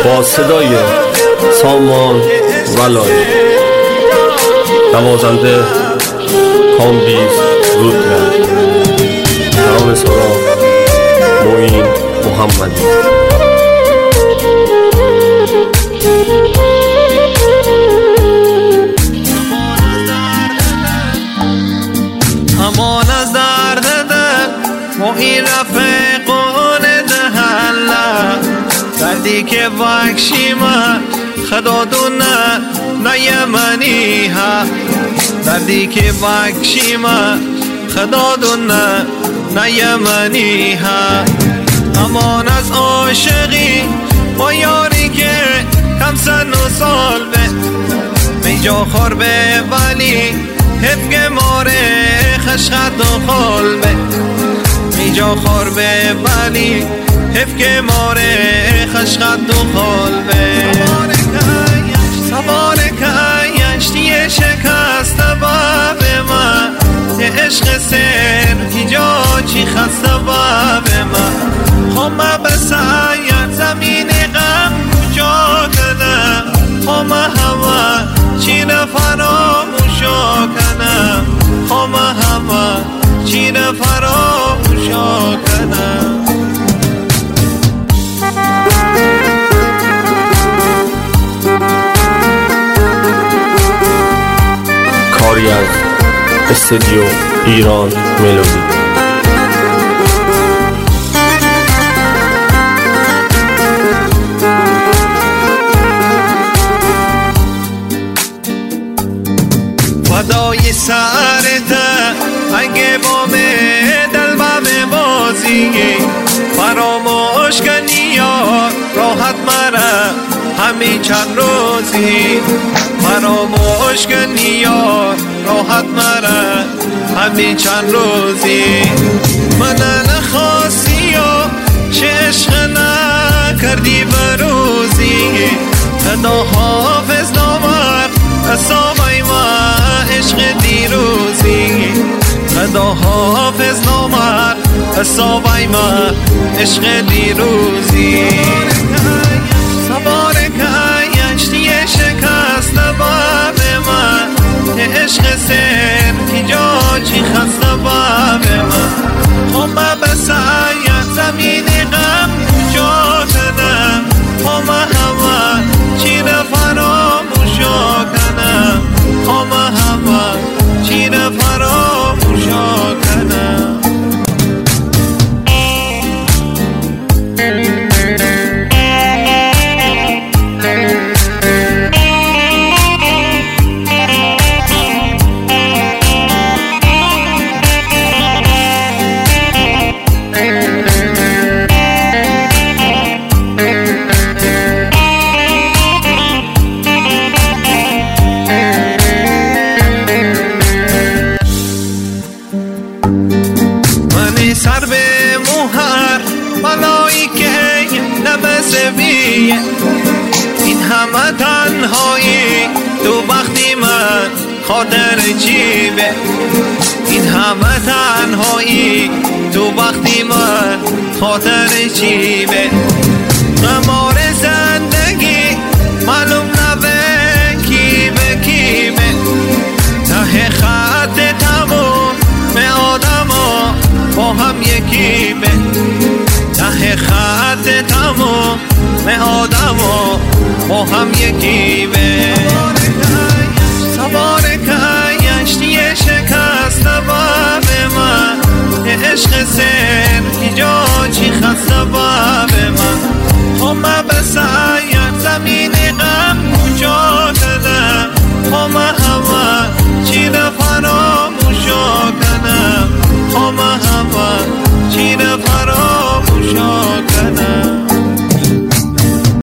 با صدای سامان ولایی، نوازنده کامبیز رودرد، ترانه سرا معین محمدی. امان از درد دل معین رفیقون دهلا، دردی که وحشی من خدا دونه نه یمنی ها، دردی که وحشی من خدا دونه نه یمنی ها. امان از عاشقی با یاری که کم سن و سال به میجا خور به ولی هفگ ماره خشخت و خال به میجا خور به ولی هفگ ماره خشخت و خال به سوار کشتی شکست باب من، یه عشق سر کی جا چی خسته باب من. خمه بساید زمین غم کجا کنم، خمه هوا چین فراموشا کنم، خمه هوا چین فراموشا کنم. کاری از استودیو ایران ملودی. فدای سرت اگه با دل بم بازی، فراموش کنی یا راحت مرا همین چند روزی، فراموش کنی یا راحت مرا همین چند روزی. من نخواستی و چه عشق نکردی بروزی، خدا حافظ نامر اصابای ما عشق دیروزی، خدا حافظ نامر اصابای ما عشق دیروزی. سوار کشتی شکست باب من، عشق سر کی جا چی خسته باب من. خمه بساید زمین غم کجا کنم، خمه هوا چین فراموشا کنم، خمه هوا چین فراموشا کنم. سر به موهر بلایی که نبسه بیه، این همه تنهایی تو وقتی من خاطر جیبه، این همه تنهایی تو وقتی من خاطر جیبه. غمار زندگی معلوم نبه کی به کی به، ته خط تمام به آدما با هم یکی به، ته خط تمام به آدما با هم یکی به.